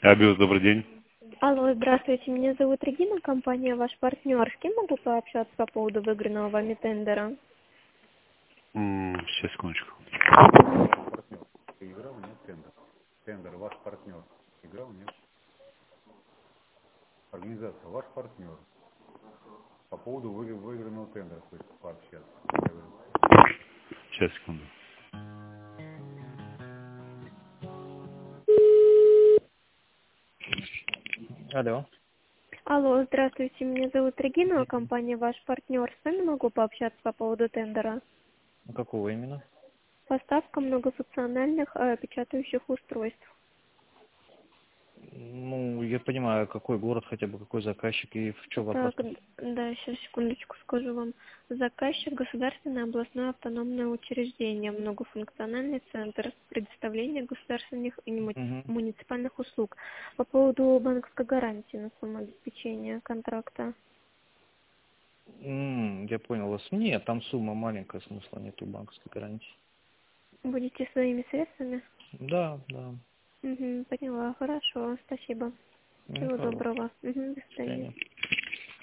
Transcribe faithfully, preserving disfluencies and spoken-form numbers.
Абиус, добрый день. Алло, здравствуйте, меня зовут Регина, компания «Ваш партнер». С кем могу пообщаться по поводу выигранного вами тендера? М, Сейчас, секундочку. Мгм. Партнер. Ты играл, нет, тендер? Тендер, ваш партнер. Играл, нет? Организация, ваш партнер. По поводу вы- выигранного тендера хочет пообщаться. Я говорю, сейчас, секунду. Алло. Алло, здравствуйте, меня зовут Регина, компания «Ваш партнер». С вами могу пообщаться по поводу тендера? Какого именно? Поставка многофункциональных э, печатающих устройств. Ну, я понимаю, какой город, хотя бы какой заказчик и в чем вопрос. Так, д- да, сейчас, секундочку, скажу вам. Заказчик — государственное областное автономное учреждение, многофункциональный центр предоставления государственных и муни- Угу. муниципальных услуг. По поводу банковской гарантии на сумму обеспечения контракта. М, я понял вас. Нет, там сумма маленькая, смысла нету банковской гарантии. Будете своими средствами? Да, да. Угу, поняла, хорошо, спасибо.